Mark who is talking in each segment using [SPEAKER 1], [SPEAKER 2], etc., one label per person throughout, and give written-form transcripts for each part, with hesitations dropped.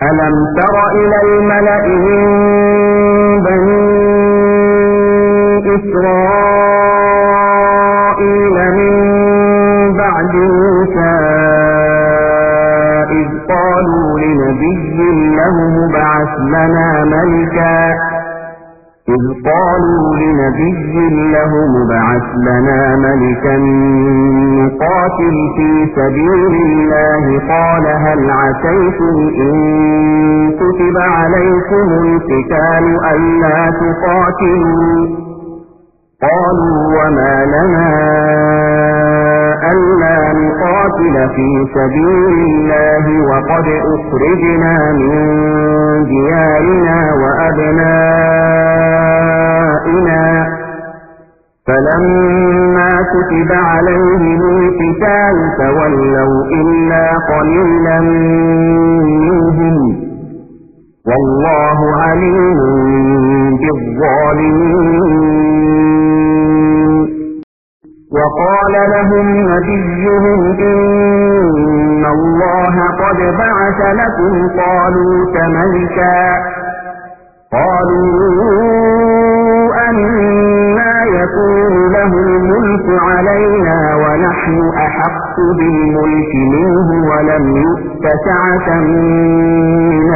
[SPEAKER 1] ألم تر إلى الملأ من بني إسرائيل من بعد موسى إذ قالوا لنبي له ابعث لنا ملكا نقاتل في سبيل الله قال هل عسيتم إن كتب عليكم القتال ألا تقاتلوا قالوا وما لنا ألا نقاتل في سبيل الله وقد أخرجنا من ديارنا وأبنائنا فلما كتب عليهم القتال تولوا إلا قليلا منهم والله عليم بالظالمين. وقال لهم نبيهم إن الله قد بعث لكم طالوت ملكا قالوا أنى يكون له الملك علينا ونحن أحق بالملك منه ولم يؤت سعة من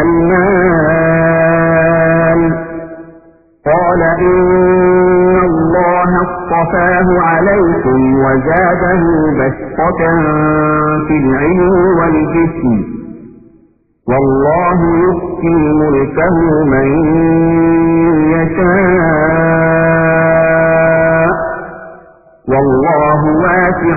[SPEAKER 1] المال قال إن الله اصطفاه عليكم وزاده بسطة في العلم والجسم والله يؤتي ملكه من يشاء والله واسع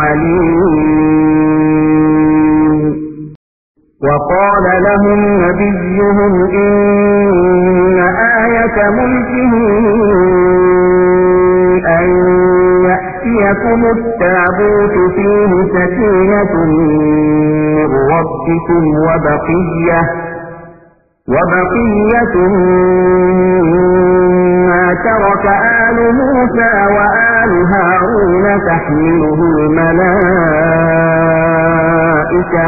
[SPEAKER 1] عليم. وقال لهم نبيهم إن آية ملكه أن يأتيكم التابوت فيه سكينة من ربكم وبقية مما ترك آل موسى وآل هارون تحمله الملائكة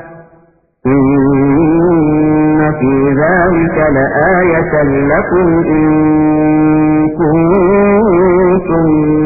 [SPEAKER 1] إن في ذلك لآية لكم إن كنتم